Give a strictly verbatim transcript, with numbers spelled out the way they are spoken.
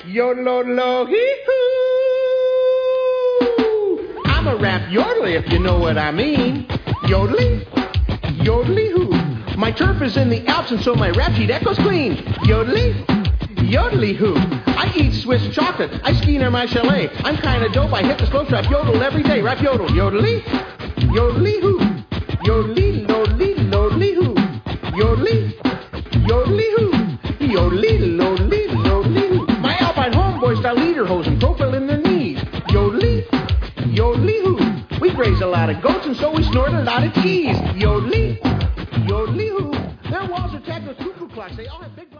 Yodel-o-lo-hee-hoo. I'm a rap yodeler, if you know what I mean. Yodeling, yodely-hoo. My turf is in the Alps, and so my rap sheet echoes clean. Yodeling, yodely-hoo. I eat Swiss chocolate. I ski near my chalet. I'm kind of dope. I hit the slow trap yodel every day. Rap yodel. Yodely, yodely-hoo. Yodely, lodely, lodely-hoo. Yodely, yodely-hoo. Yodely, lodely, lodely-hoo. My Alpine homeboys style leader and profile in their knees. Yodely, yodely-hoo. We graze a lot of goats, and so we snort a lot of cheese. Yodely, yodely-hoo. Their walls are tagged with cuckoo clocks. They all have big